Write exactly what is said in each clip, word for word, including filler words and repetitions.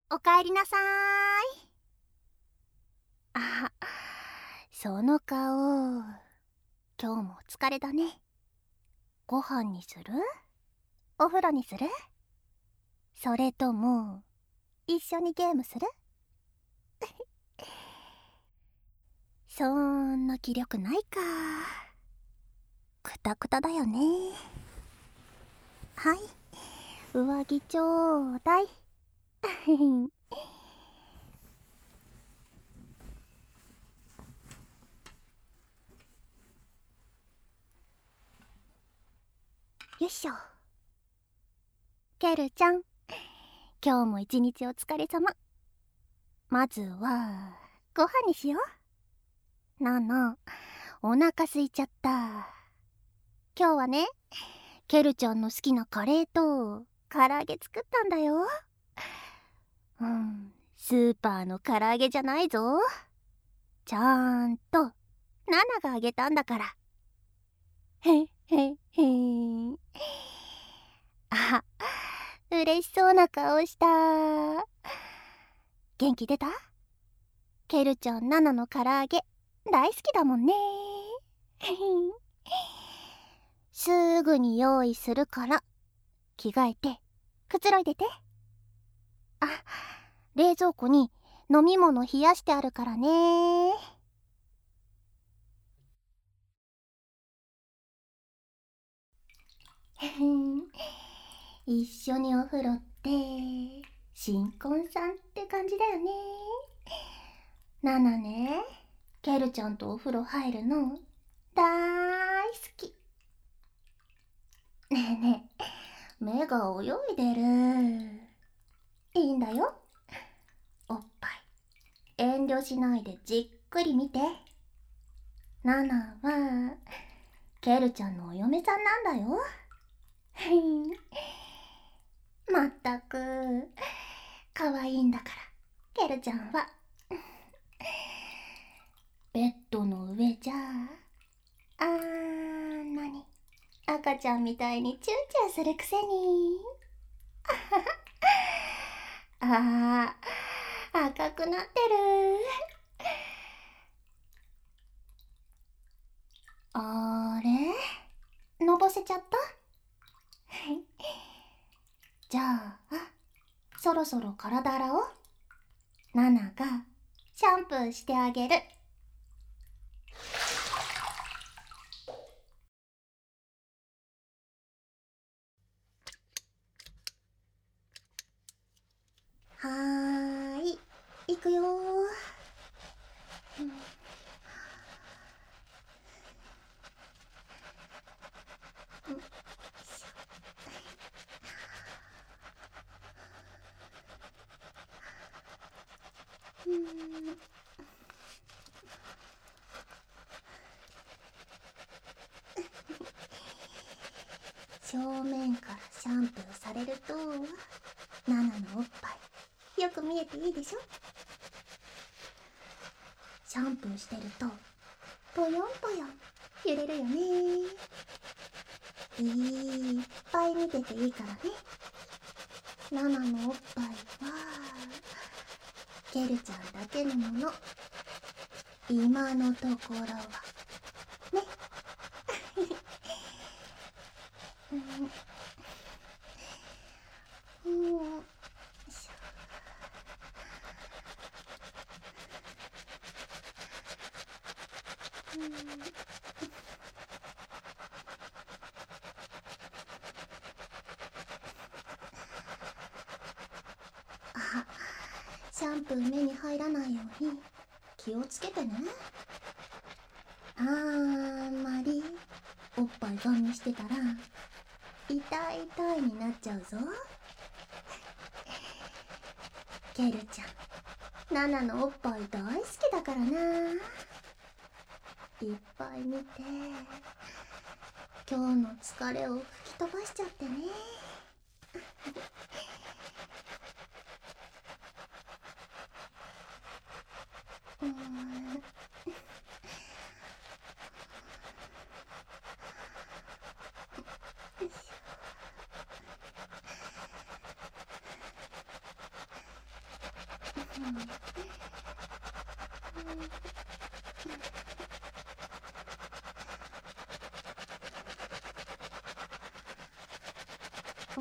おかえりなさーい。あ、その顔、今日もお疲れだね。ご飯にする？お風呂にする？それとも一緒にゲームする？そんな気力ないか。くたくただよね。はい、上着ちょうだい。よいしょ。ケルちゃん、今日も一日お疲れ様。まずはご飯にしよう。なな、お腹すいちゃった。今日はね、ケルちゃんの好きなカレーと唐揚げ作ったんだよ。うん、スーパーの唐揚げじゃないぞ。ちゃんとナナがあげたんだから。へへへ。あ、嬉しそうな顔した。元気出た？ケルちゃんナナの唐揚げ大好きだもんね。すぐに用意するから着替えてくつろいでて。あ、冷蔵庫に飲み物冷やしてあるからね。一緒にお風呂って新婚さんって感じだよね。ナナね、ケルちゃんとお風呂入るのだいすき。ねえねえ、目が泳いでる。いいんだよ、おっぱい遠慮しないでじっくり見て。ナナはケルちゃんのお嫁さんなんだよ。まったく可愛いんだから、ケルちゃんは。ベッドの上じゃあんなに赤ちゃんみたいにチューチューするくせに。ああ、赤くなってる。あれ、のぼせちゃった？じゃあそろそろ体洗おう。ナナがシャンプーしてあげる。はーい、いくよー。うんうん、正面からシャンプーされるとナナのおっぱいよく見えていいでしょ。シャンプーしてるとぽよんぽよん揺れるよね。いっぱい見てていいからね。ナナのおっぱいはケルちゃんだけのもの、今のところはね。うん、うん、あ、シャンプー目に入らないように気をつけてね。あんまりおっぱいガン見してたら痛い痛いになっちゃうぞ。ケルちゃん、ナナのおっぱい大好きだからな。いっぱい見て今日の疲れを吹き飛ばしちゃってね。うーん、 うん、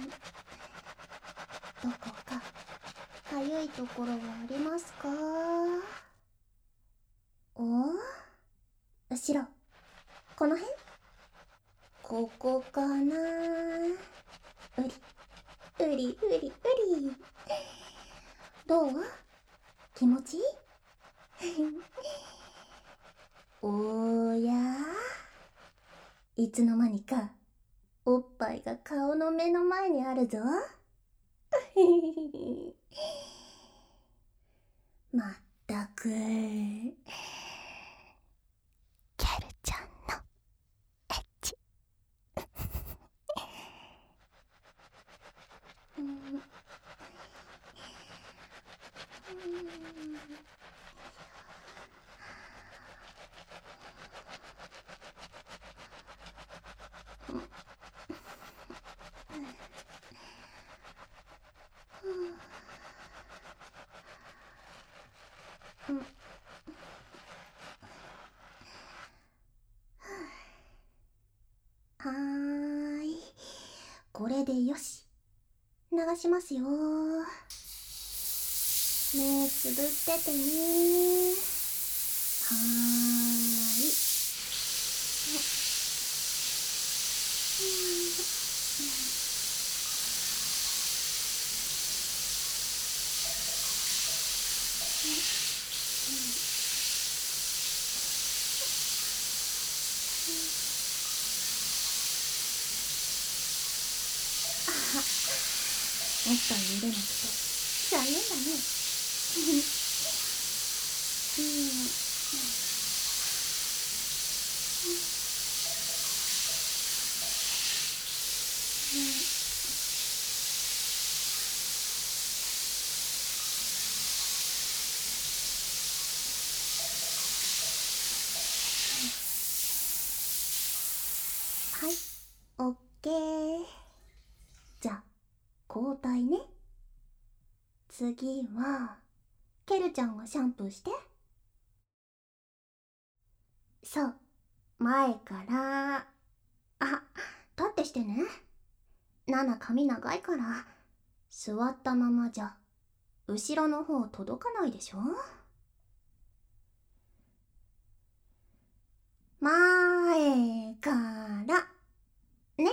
どこかかゆいところはありますか？お？後ろ、この辺？ここかな？うりうりうりうり。どう？気持ちいい？おーやー、いつの間にかおっぱいが顔の目の前にあるぞ。まったくー、キャルちゃんのエッチ。うん、うん、はーい、これでよし。流しますよ。目つぶっててね。はーい。おっぱい入れなくて残念だね。うん、はい、オッケー。じゃあ交代ね。次はケルちゃんがシャンプーして。そう、前から。あ、立ってしてね。ナナ髪長いから座ったままじゃ後ろの方届かないでしょ。前からね。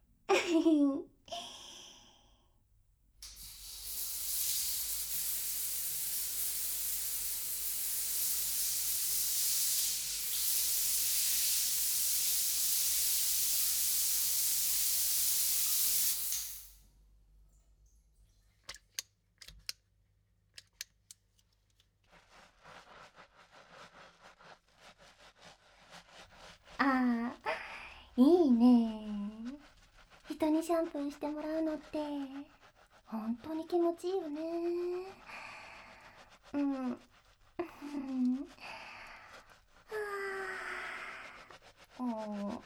ああ、いいね。人にシャンプーしてもらうのって本当に気持ちいいよね。うん。うん、あー、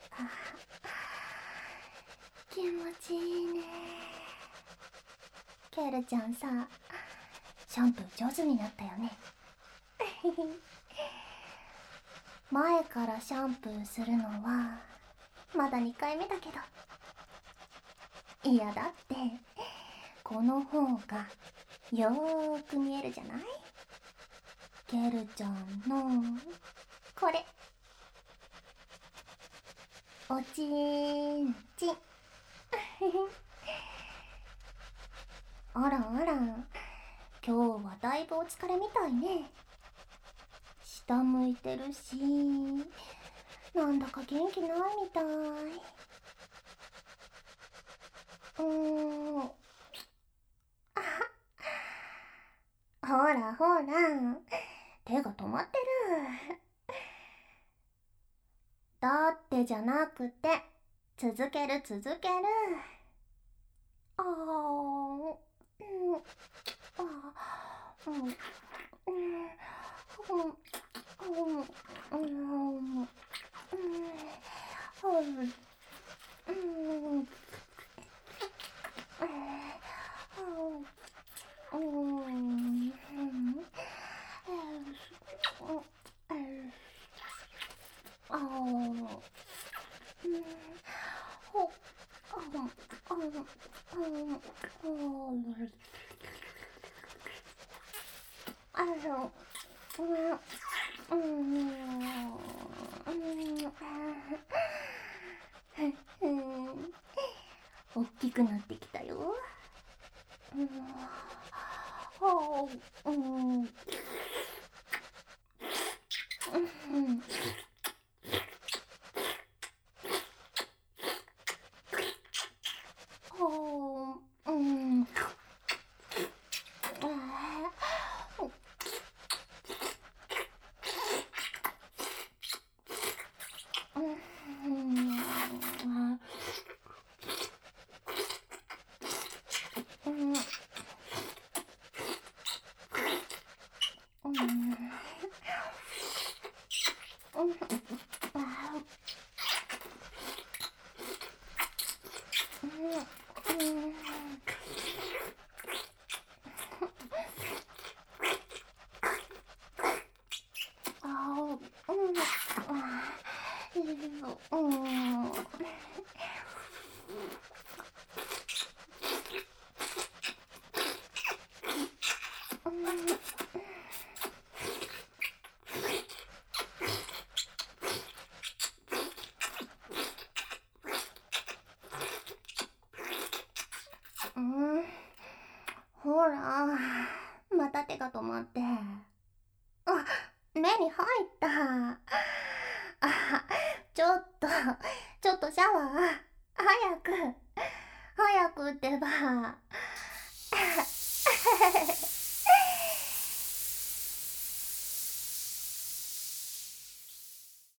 気持ちいいね。ケルちゃんさ、シャンプー上手になったよね。前からシャンプーするのはまだにかいめだけど、いやだってこの方がよーく見えるじゃない。ケルちゃんのこれ、おちんちん。あらあら、今日はだいぶお疲れみたいね。下向いてるし、なんだか元気ないみたい。うーん、あ、ほらほら、手が止まってる。だってじゃなくて、続ける続ける。あー、うん、あー、うん、うん、うん、うん、うん、うん、うん、うん、 大きくなってきたよ。うん、うん、うん、うん。うん、ほら、また手が止まって。あ、目に入った。あ、ちょっと、ちょっとシャワー、早く、早くってば。